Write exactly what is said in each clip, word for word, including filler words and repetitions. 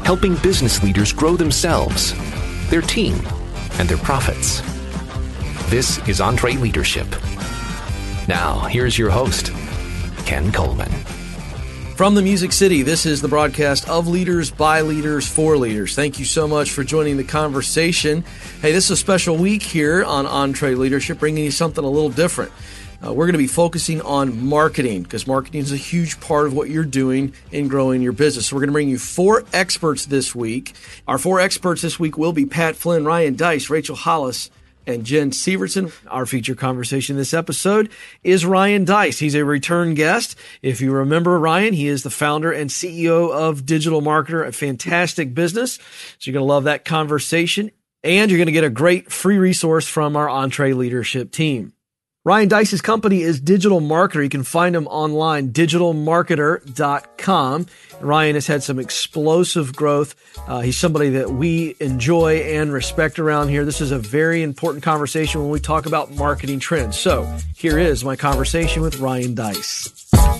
helping business leaders grow themselves, their team, and their profits. This is EntreLeadership. Now, here's your host, Ken Coleman. From the Music City, this is the broadcast of Leaders, by Leaders, for Leaders. Thank you so much for joining the conversation. Hey, this is a special week here on EntreLeadership, bringing you something a little different. Uh, we're going to be focusing on marketing because marketing is a huge part of what you're doing in growing your business. So we're going to bring you four experts this week. Our four experts this week will be Pat Flynn, Ryan Deiss, Rachel Hollis, and Jen Severson. Our feature conversation this episode is Ryan Deiss. He's a return guest. If you remember Ryan, he is the founder and C E O of Digital Marketer, a fantastic business. So you're going to love that conversation, and you're going to get a great free resource from our EntreLeadership team. Ryan Deiss's company is Digital Marketer. You can find him online, digital marketer dot com. Ryan has had some explosive growth. Uh, he's somebody that we enjoy and respect around here. This is a very important conversation when we talk about marketing trends. So here is my conversation with Ryan Deiss.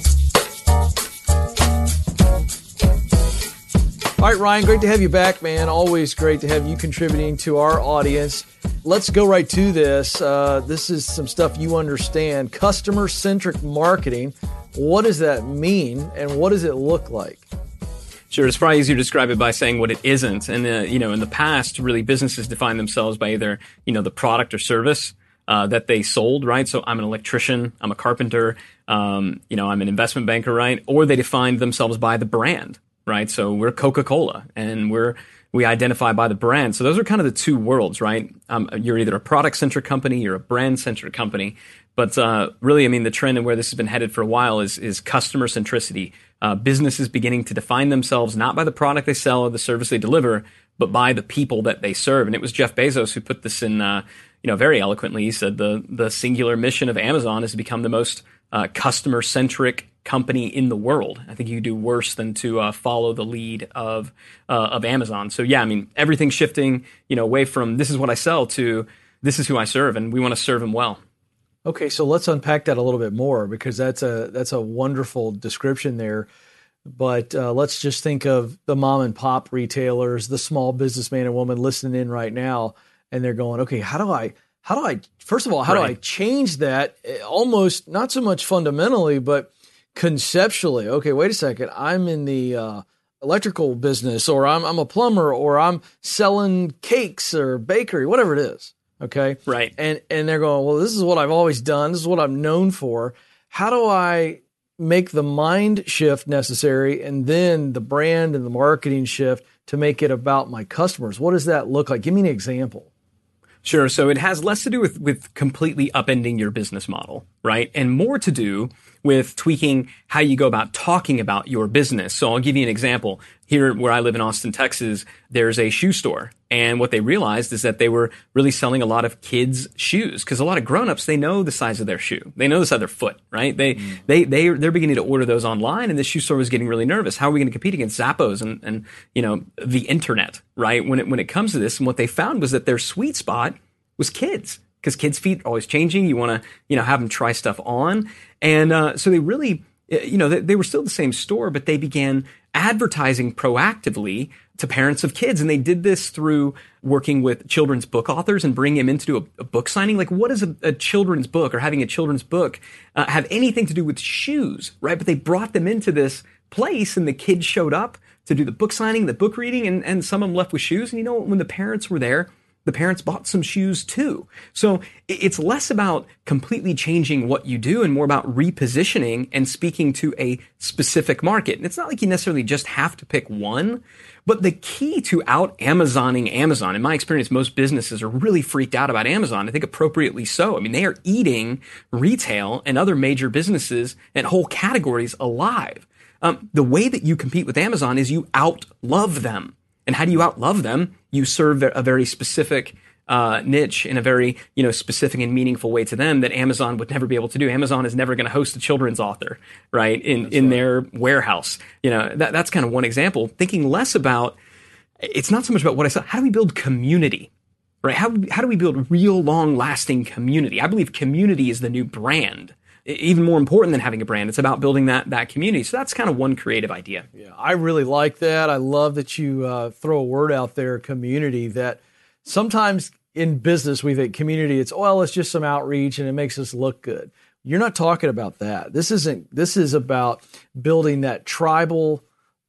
All right, Ryan, great to have you back, man. Always great to have you contributing to our audience. Let's go right to this. Uh, this is some stuff you understand. Customer-centric marketing. What does that mean, and what does it look like? Sure, it's probably easier to describe it by saying what it isn't. And, uh, you know, in the past, really, businesses define themselves by either, you know, the product or service uh, that they sold, right? So I'm an electrician, I'm a carpenter, um, you know, I'm an investment banker, right? Or they defined themselves by the brand, right? So we're Coca-Cola, and we're we identify by the brand. So those are kind of the two worlds, right? Um, you're either a product-centric company, you're a brand-centric company. But uh, really, I mean, the trend and where this has been headed for a while is is customer centricity. Uh, businesses beginning to define themselves not by the product they sell or the service they deliver, but by the people that they serve. And it was Jeff Bezos who put this in, uh, you know, very eloquently. He said the the singular mission of Amazon is to become the most uh, customer-centric company in the world. I think you could do worse than to uh, follow the lead of uh, of Amazon. So yeah, I mean, everything's shifting, you know, away from this is what I sell to this is who I serve, and we want to serve them well. Okay, so let's unpack that a little bit more because that's a that's a wonderful description there. But uh, let's just think of the mom and pop retailers, the small businessman and woman listening in right now, and they're going, okay, how do I how do I first of all how right. do I change that? Almost not so much fundamentally, but conceptually. Okay, wait a second. I'm in the uh, electrical business, or I'm I'm a plumber, or I'm selling cakes or bakery, whatever it is. Okay. Right. And and they're going, well, this is what I've always done. This is what I'm known for. How do I make the mind shift necessary and then the brand and the marketing shift to make it about my customers? What does that look like? Give me an example. Sure. So it has less to do with, with completely upending your business model, right? And more to do with tweaking how you go about talking about your business. So I'll give you an example. Here where I live in Austin, Texas, there's a shoe store. And what they realized is that they were really selling a lot of kids' shoes because a lot of grown-ups, they know the size of their shoe. They know the size of their foot, right? They, mm. they, they, they're beginning to order those online, and the shoe store was getting really nervous. How are we going to compete against Zappos and, and, you know, the internet, right? When it, when it comes to this, and what they found was that their sweet spot was kids because kids' feet are always changing. You want to, you know, have them try stuff on. And, uh, so they really, you know, they, they were still the same store, but they began advertising proactively to parents of kids. And they did this through working with children's book authors and bringing them in to do a, a book signing. Like, what does a, a children's book or having a children's book uh, have anything to do with shoes, right? But they brought them into this place, and the kids showed up to do the book signing, the book reading, and, and some of them left with shoes. And you know, when the parents were there, the parents bought some shoes too. So it's less about completely changing what you do and more about repositioning and speaking to a specific market. And it's not like you necessarily just have to pick one, but the key to out Amazoning Amazon, in my experience, most businesses are really freaked out about Amazon. I think appropriately so. I mean, they are eating retail and other major businesses and whole categories alive. Um, the way that you compete with Amazon is you out-love them. And how do you outlove them? You serve a very specific uh, niche in a very, you know, specific and meaningful way to them that Amazon would never be able to do. Amazon is never going to host a children's author, right, in, in right. their warehouse. You know, that, that's kind of one example. Thinking less about, it's not so much about what I said. How do we build community, right? How, how do we build real long lasting community? I believe community is the new brand. even more important than having a brand. It's about building that that community. So that's kind of one creative idea. Yeah, I really like that. I love that you uh, throw a word out there, community, that sometimes in business we think community, it's, well, it's just some outreach and it makes us look good. You're not talking about that. This isn't, this is about building that tribal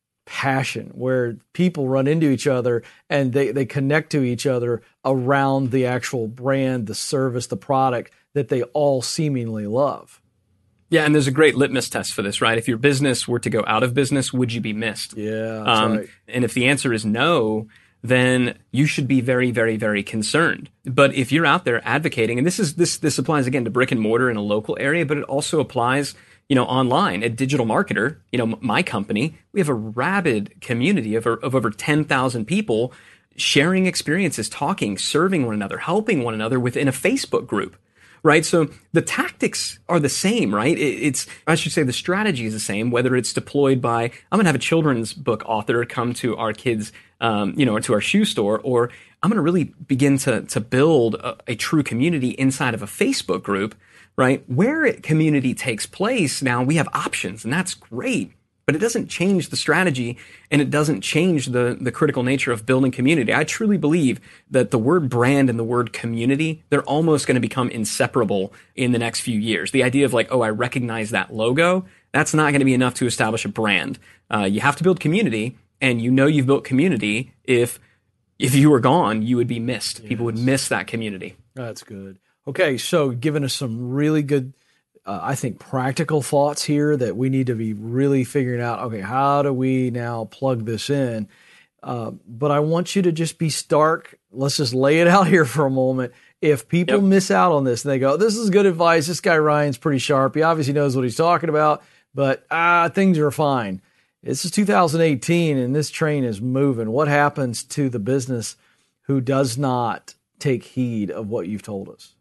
passion where people run into each other and they, they connect to each other around the actual brand, the service, the product that they all seemingly love. Yeah, and there's a great litmus test for this, right? If your business were to go out of business, would you be missed? Yeah, that's um, right. And if the answer is no, then you should be very, very, very concerned. But if you're out there advocating, and this is this this applies again to brick and mortar in a local area, but it also applies, you know, online. A digital marketer, you know, my company, we have a rabid community of, of over ten thousand people sharing experiences, talking, serving one another, helping one another within a Facebook group. Right. So the tactics are the same, right? It's, I should say the strategy is the same, whether it's deployed by, I'm going to have a children's book author come to our kids, um, you know, to our shoe store, or I'm going to really begin to, to build a, a true community inside of a Facebook group, right? Where it, community takes place. Now we have options, and that's great. But it doesn't change the strategy, and it doesn't change the, the critical nature of building community. I truly believe that the word brand and the word community, they're almost going to become inseparable in the next few years. The idea of like, oh, I recognize that logo, that's not going to be enough to establish a brand. Uh, you have to build community, and you know you've built community if if you were gone, you would be missed. Yes. People would miss that community. That's good. Okay, so giving us some really good Uh, I think practical thoughts here that we need to be really figuring out, okay, how do we now plug this in? Uh, but I want you to just be stark. Let's just lay it out here for a moment. If people yep. miss out on this and they go, this is good advice. This guy Ryan's pretty sharp. He obviously knows what he's talking about, but ah, things are fine. This is two thousand eighteen and this train is moving. What happens to the business who does not take heed of what you've told us?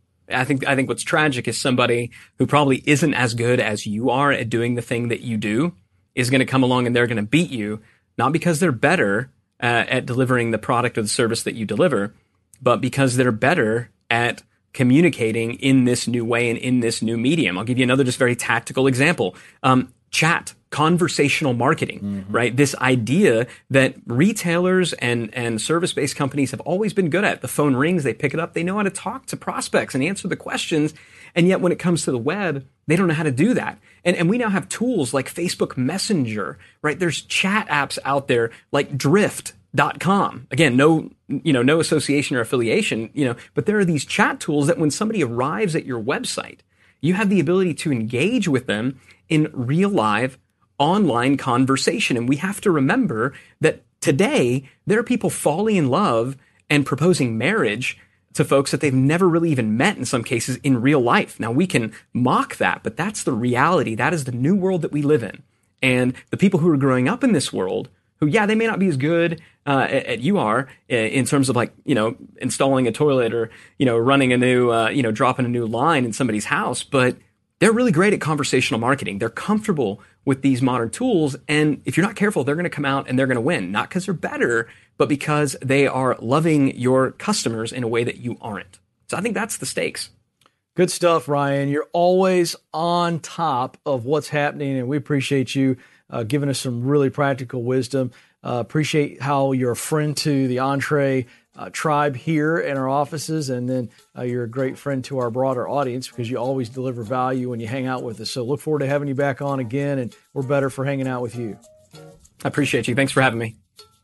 I think I think what's tragic is somebody who probably isn't as good as you are at doing the thing that you do is going to come along and they're going to beat you, not because they're better uh, at delivering the product or the service that you deliver, but because they're better at communicating in this new way and in this new medium. I'll give you another just very tactical example. Um, chat, conversational marketing, mm-hmm. right? This idea that retailers and, and service-based companies have always been good at. The phone rings, they pick it up, they know how to talk to prospects and answer the questions. And yet when it comes to the web, they don't know how to do that. And, and we now have tools like Facebook Messenger, right? There's chat apps out there like Drift dot com. Again, no, you know, no association or affiliation, you know, but there are these chat tools that when somebody arrives at your website, you have the ability to engage with them in real live online conversation. And we have to remember that today there are people falling in love and proposing marriage to folks that they've never really even met in some cases in real life. Now we can mock that, but that's the reality. That is the new world that we live in. And the people who are growing up in this world, who, yeah, they may not be as good uh, at, at you are uh, in terms of like, you know, installing a toilet or, you know, running a new, uh, you know, dropping a new line in somebody's house, but they're really great at conversational marketing. They're comfortable with these modern tools. And if you're not careful, they're going to come out and they're going to win, not because they're better, but because they are loving your customers in a way that you aren't. So I think that's the stakes. Good stuff, Ryan. You're always on top of what's happening, and we appreciate you uh, giving us some really practical wisdom. Uh, appreciate how you're a friend to the Entre uh, tribe here in our offices, and then uh, you're a great friend to our broader audience because you always deliver value when you hang out with us. So look forward to having you back on again, and we're better for hanging out with you. I appreciate you. Thanks for having me.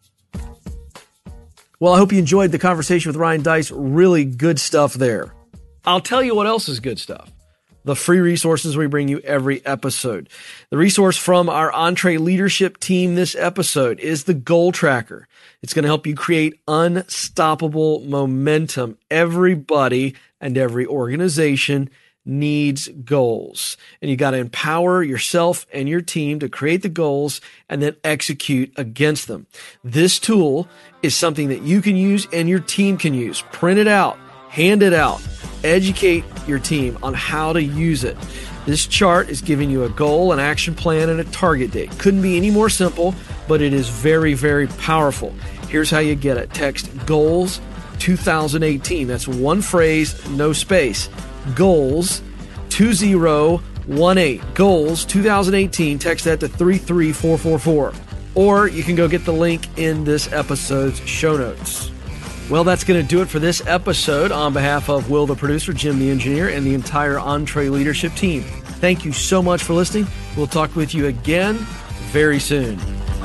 Well, I hope you enjoyed the conversation with Ryan Deiss. Really good stuff there. I'll tell you what else is good stuff. The free resources we bring you every episode. The resource from our Entre leadership team this episode is the Goal Tracker. It's going to help you create unstoppable momentum. Everybody and every organization needs goals. And you got to empower yourself and your team to create the goals and then execute against them. This tool is something that you can use and your team can use. Print it out. Hand it out. Educate your team on how to use it. This chart is giving you a goal, an action plan, and a target date. Couldn't be any more simple, but it is very, very powerful. Here's how you get it. Text GOALS twenty eighteen. That's one phrase, no space. GOALS two zero one eight. Goals twenty eighteen. Text that to three three four four four. Or you can go get the link in this episode's show notes. Well, that's going to do it for this episode. On behalf of Will, the producer, Jim, the engineer, and the entire Entre Leadership team, thank you so much for listening. We'll talk with you again very soon.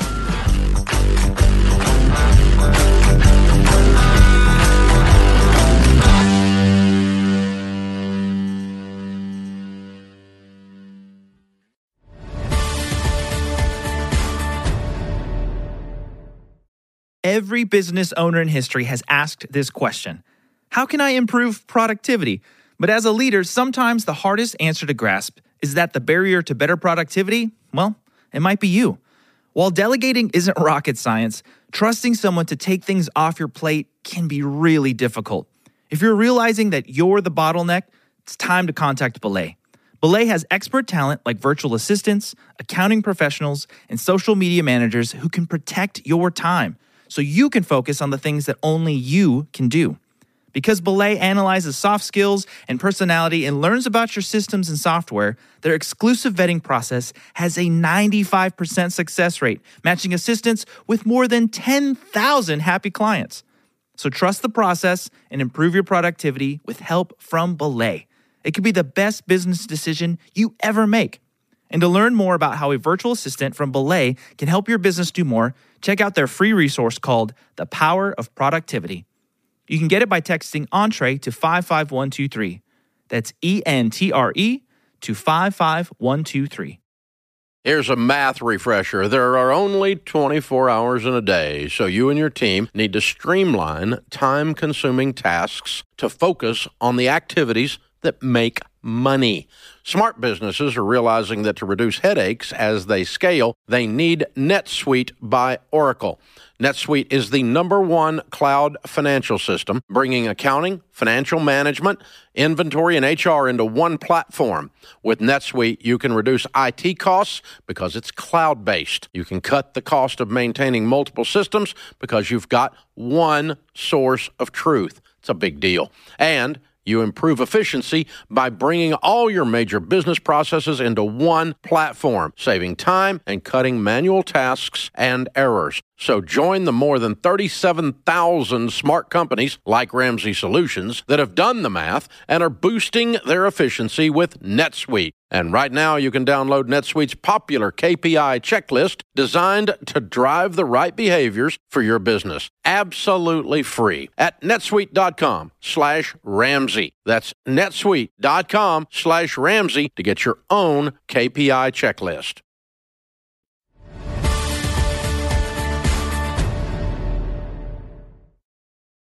Every business owner in history has asked this question: how can I improve productivity? But as a leader, sometimes the hardest answer to grasp is that the barrier to better productivity, well, it might be you. While delegating isn't rocket science, trusting someone to take things off your plate can be really difficult. If you're realizing that you're the bottleneck, it's time to contact Belay. Belay has expert talent like virtual assistants, accounting professionals, and social media managers who can protect your time, so you can focus on the things that only you can do. Because Belay analyzes soft skills and personality and learns about your systems and software, their exclusive vetting process has a ninety-five percent success rate, matching assistants with more than ten thousand happy clients. So trust the process and improve your productivity with help from Belay. It could be the best business decision you ever make. And to learn more about how a virtual assistant from Belay can help your business do more, check out their free resource called The Power of Productivity. You can get it by texting Entre to five five one two three. That's E N T R E to five five one two three. Here's a math refresher. There are only twenty-four hours in a day, so you and your team need to streamline time-consuming tasks to focus on the activities that make money. Smart businesses are realizing that to reduce headaches as they scale, they need NetSuite by Oracle. NetSuite is the number one cloud financial system, bringing accounting, financial management, inventory, and H R into one platform. With NetSuite, you can reduce I T costs because it's cloud-based. You can cut the cost of maintaining multiple systems because you've got one source of truth. It's a big deal. And you improve efficiency by bringing all your major business processes into one platform, saving time and cutting manual tasks and errors. So join the more than thirty-seven thousand smart companies like Ramsey Solutions that have done the math and are boosting their efficiency with NetSuite. And right now you can download NetSuite's popular K P I checklist designed to drive the right behaviors for your business. Absolutely free at netsuite.com slash Ramsey. That's netsuite.com slash Ramsey to get your own K P I checklist.